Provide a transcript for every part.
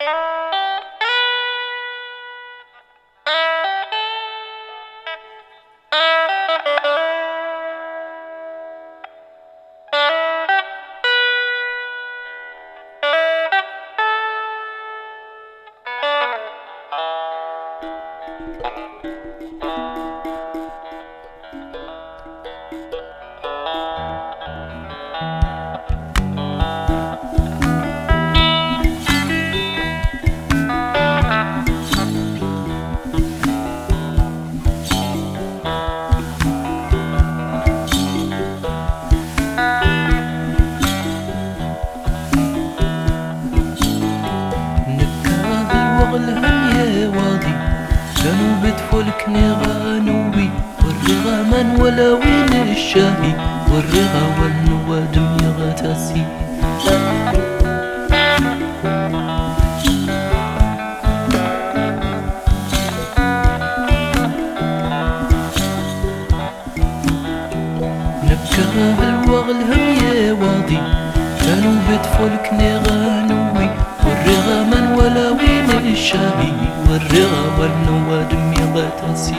كانوا بيدفولك نغانوي والرغا من ولا وين الشاهي والرغا والنوادم يغتاسي نكره الوغلهم يا واضي كانوا بيدفولك نغانوي والرغا من ولا وين الشاهي والرغا والنوادم يغتاسي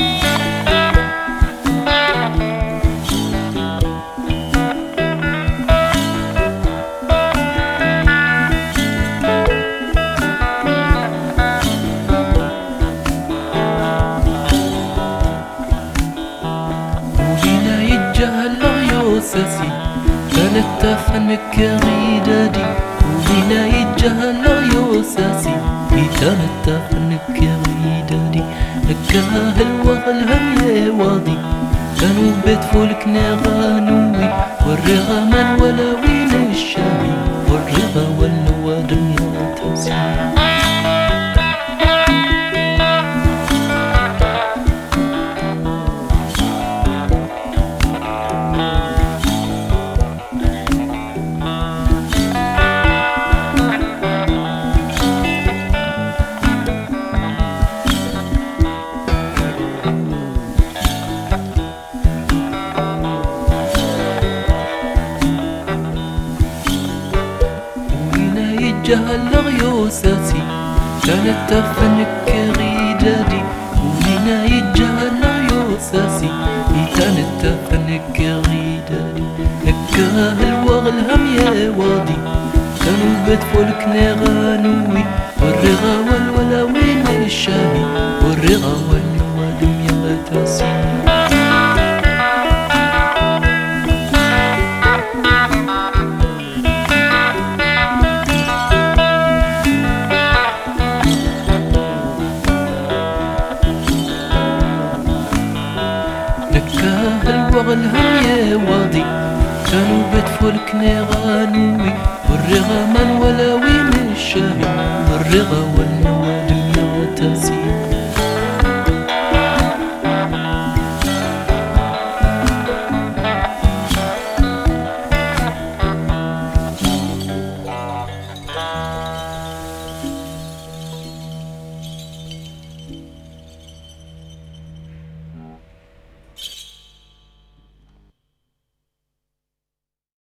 وبينا يتجهل يوسسي كانت تفنك غيدادي وبينا يتجهل يوسسي كانت تفنك غيدادي نكاه الوغلهم يا واضي كانوا بيدفولك نغانوي والرغا من ولا وين الشامي والرغا والنوادم يغتاسي جهل يوسسي كانت تفنك غيدادي ومنا يتجهل يوسسي كانت تفنك غيدادي نكاه الوغلهم يا واضي كانوا بيدفولك نغانوي والرغا